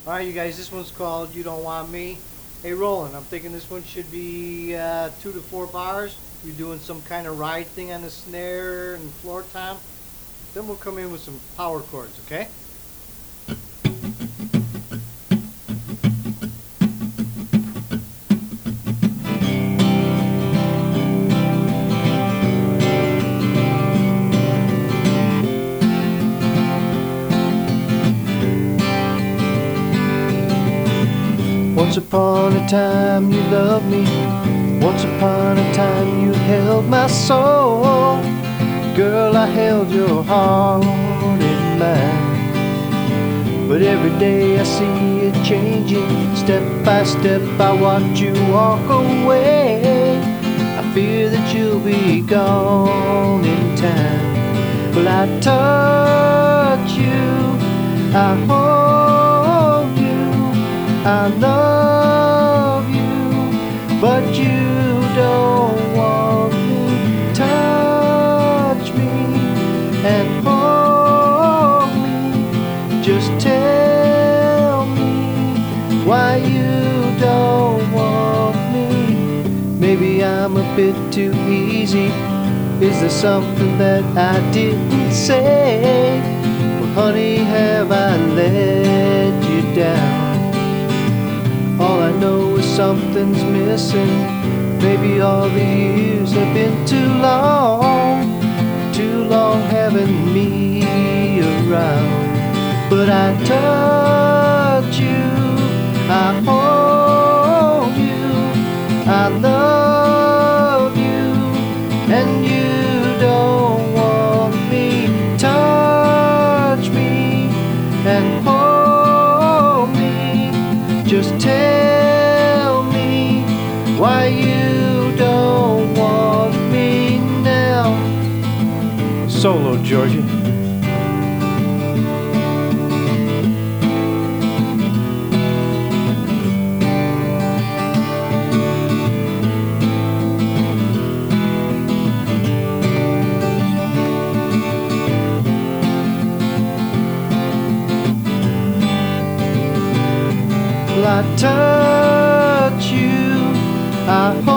Alright, you guys, this one's called You Don't Want Me. Hey, Roland, I'm thinking this one should be 2 to 4 bars. You're doing some kind of ride thing on the snare and floor tom. Then we'll come in with some power chords, okay? Once upon a time you loved me. Once upon a time you held my soul. Girl, I held your heart in mine. But every day I see it changing. Step by step I watch you walk away. I fear that you'll be gone in time. Well, I touch you, I hold you, I love you, but you don't want me. Touch me and hold me. Just tell me why you don't want me. Maybe I'm a bit too easy. Is there something that I didn't say? Well, honey, have I let you down? All I know is something's missing. Maybe all the years have been too long having me around. But I touch you, I hold you, I love you, and you don't want me. Touch me and hold me. Just tell me why you don't want me now. Solo, Georgie. I touch you, I hold